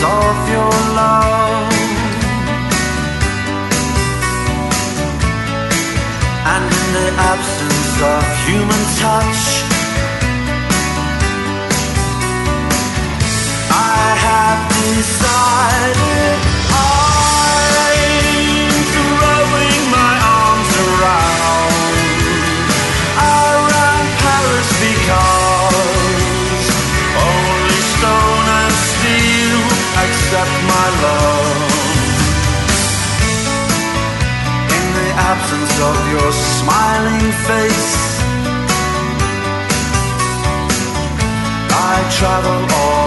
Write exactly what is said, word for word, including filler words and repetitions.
of your love. And in the absence of human touch, I have decided I'm throwing my arms around around Paris, because only stone and steel accept my love. In the absence of your smiling face, I travel all